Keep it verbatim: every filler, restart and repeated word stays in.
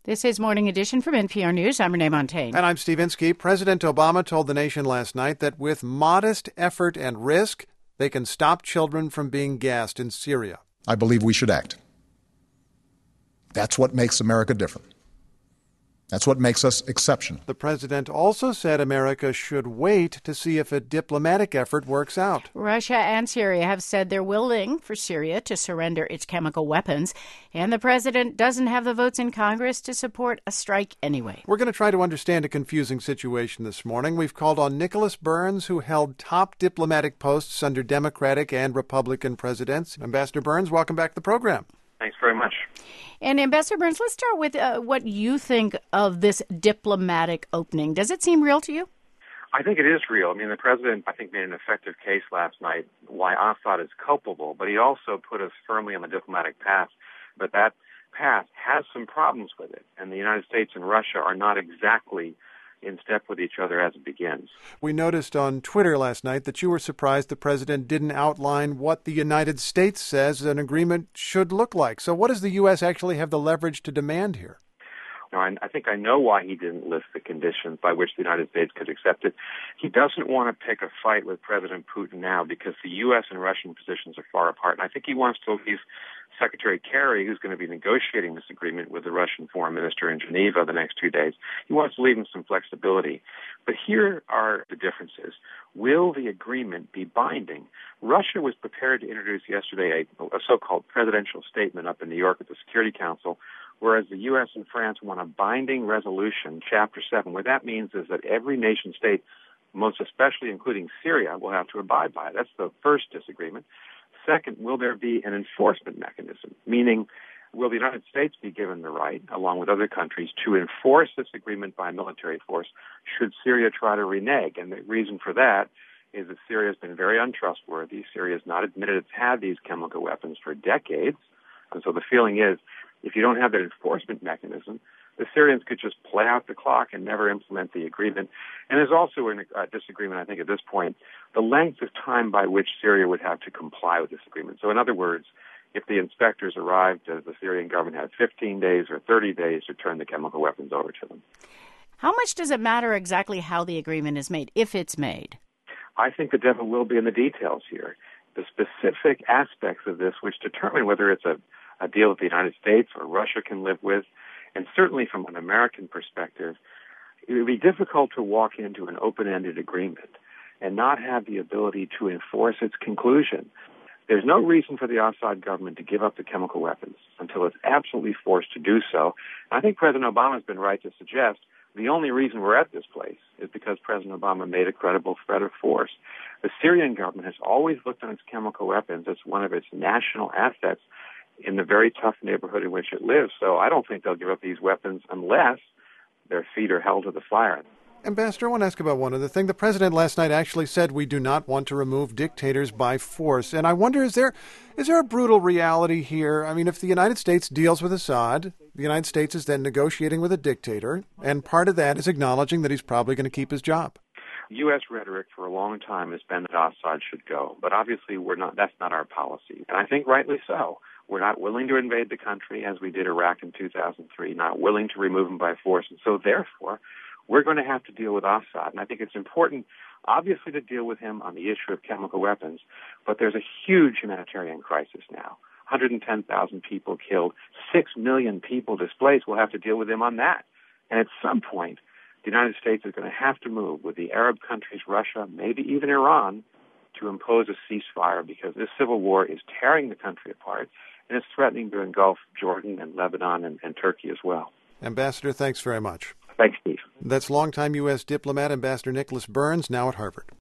This is Morning Edition from N P R News. I'm Renee Montagne. And I'm Steve Inskeep. President Obama told the nation last night that with modest effort and risk, they can stop children from being gassed in Syria. I believe we should act. That's what makes America different. That's what makes us exceptional. The president also said America should wait to see if a diplomatic effort works out. Russia and Syria have said they're willing for Syria to surrender its chemical weapons, and the president doesn't have the votes in Congress to support a strike anyway. We're going to try to understand a confusing situation this morning. We've called on Nicholas Burns, who held top diplomatic posts under Democratic and Republican presidents. Ambassador Burns, welcome back to the program. Thanks very much. And Ambassador Burns, let's start with uh, what you think of this diplomatic opening. Does it seem real to you? I think it is real. I mean, the president, I think, made an effective case last night why Assad is culpable, but he also put us firmly on the diplomatic path. But that path has some problems with it, and the United States and Russia are not exactly in step with each other as it begins. We noticed on Twitter last night that you were surprised the president didn't outline what the United States says an agreement should look like. So what does the U S actually have the leverage to demand here? Now, I, I think I know why he didn't list the conditions by which the United States could accept it. He doesn't want to pick a fight with President Putin now because the U S and Russian positions are far apart. And I think he wants to leave Secretary Kerry, who's going to be negotiating this agreement with the Russian foreign minister in Geneva the next two days, he wants to leave him some flexibility. But here are the differences. Will the agreement be binding? Russia was prepared to introduce yesterday a, a so-called presidential statement up in New York at the Security Council, whereas the U S and France want a binding resolution, Chapter seven. What that means is that every nation state, most especially including Syria, will have to abide by it. That's the first disagreement. Second, will there be an enforcement mechanism, meaning will the United States be given the right, along with other countries, to enforce this agreement by military force should Syria try to renege? And the reason for that is that Syria has been very untrustworthy. Syria has not admitted it's had these chemical weapons for decades. And so the feeling is, if you don't have that enforcement mechanism, the Syrians could just play out the clock and never implement the agreement. And there's also a uh, disagreement, I think, at this point, the length of time by which Syria would have to comply with this agreement. So in other words, if the inspectors arrived, does the Syrian government have fifteen days or thirty days to turn the chemical weapons over to them? How much does it matter exactly how the agreement is made, if it's made? I think the devil will be in the details here. The specific aspects of this which determine whether it's a, a deal that the United States or Russia can live with. And certainly from an American perspective, it would be difficult to walk into an open-ended agreement and not have the ability to enforce its conclusion. There's no reason for the Assad government to give up the chemical weapons until it's absolutely forced to do so. And I think President Obama has been right to suggest the only reason we're at this place is because President Obama made a credible threat of force. The Syrian government has always looked on its chemical weapons as one of its national assets in the very tough neighborhood in which it lives. So I don't think they'll give up these weapons unless their feet are held to the fire. Ambassador, I want to ask about one other thing. The president last night actually said we do not want to remove dictators by force. And I wonder, is there is there a brutal reality here? I mean, if the United States deals with Assad, the United States is then negotiating with a dictator, and part of that is acknowledging that he's probably going to keep his job. U S rhetoric for a long time has been that Assad should go, but obviously we're not. That's not our policy, and I think rightly so. We're not willing to invade the country as we did Iraq in two thousand three, not willing to remove him by force, and so therefore we're going to have to deal with Assad. And I think it's important, obviously, to deal with him on the issue of chemical weapons, but there's a huge humanitarian crisis now. one hundred ten thousand people killed, six million people displaced. We'll have to deal with him on that. And at some point, the United States is going to have to move with the Arab countries, Russia, maybe even Iran, to impose a ceasefire because this civil war is tearing the country apart and it's threatening to engulf Jordan and Lebanon and, and Turkey as well. Ambassador, thanks very much. Thanks, Steve. That's longtime U S diplomat Ambassador Nicholas Burns, now at Harvard.